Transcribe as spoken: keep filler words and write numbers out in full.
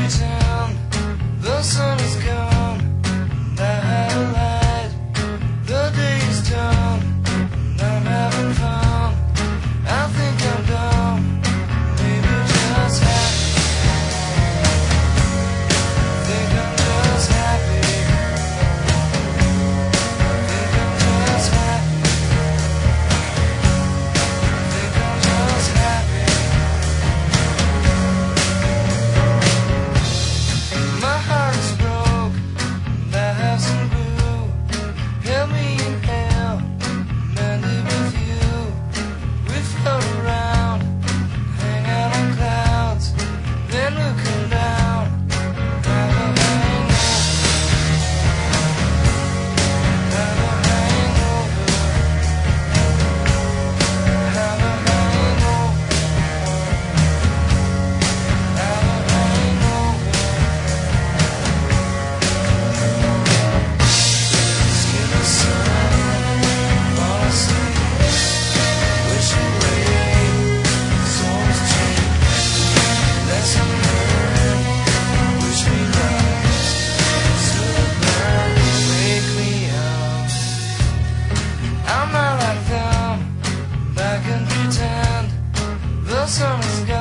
pretend the sun is gone, and I had a light. The day is done, and I'm having fun. I think I'm dumb, maybe just happy. Think I'm just happy. Think I'm just happy. Think I'm just happy. My heart is broke, and I have some glue. Help me inhale, mend it with you. We float around, hang out on clouds, then we'll come down, have a hangover, have a hangover, have a hangover, have a hangover. Skin the sun, fall asleep, wishing away, souls cheap. Lesson learned, wish me luck, slow burn, wake me up. I'm not like them, I can pretend the sun is gone.